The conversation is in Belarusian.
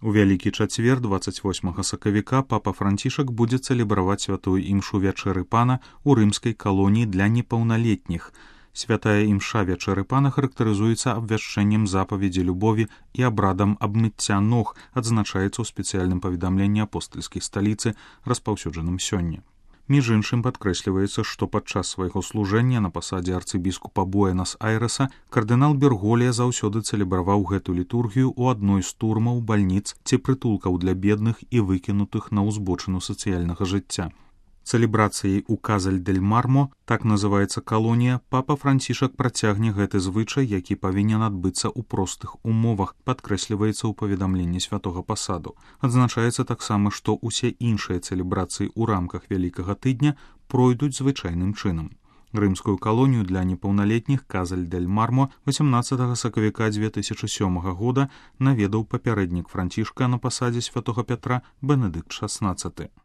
У Вялікі чацвер 28 сакавіка папа Францішак будзе цэлебраваць святую імшу Вячэры Пана ў рымскай калоніі для непаўналетніх. Святая імша Вячэры Пана характарызуецца абвяшчэннем запаведзі любові і абрадам абмыцця ног, адзначаецца ў спецыяльным паведамленні апостальскай сталіцы, распаўсюджаным сёння. Між іншым падкрэсліваецца, што падчас свайго служэння на пасадзе арцыбіскупа Буэнас-Айрэса кардынал Берголія заўсёды цэлебраваў гэту літургію ў адной з турмаў, бальніц ці прытулкаў для бедных і выкінутых на ўзбочыну сацыяльнага жыцця. Цэлебрацыяй у Казаль-дель-Мармо, так называецца калонія, папа Францішак працягне гэты звычай, які павінен адбыцца ў простых умовах, падкрэсліваецца ў паведамленні святога пасаду. Адзначаецца таксама, што ўсе іншыя цэлебрацыі ў рамках Вялікага тыдня пройдуць звычайным чынам. Рымскую калонію для непаўналетніх Казаль-дель-Мармо 18 сакавіка 2007 года наведаў папярэднік Францішка на пасадзе святога Пятра Бенедыкт XVI.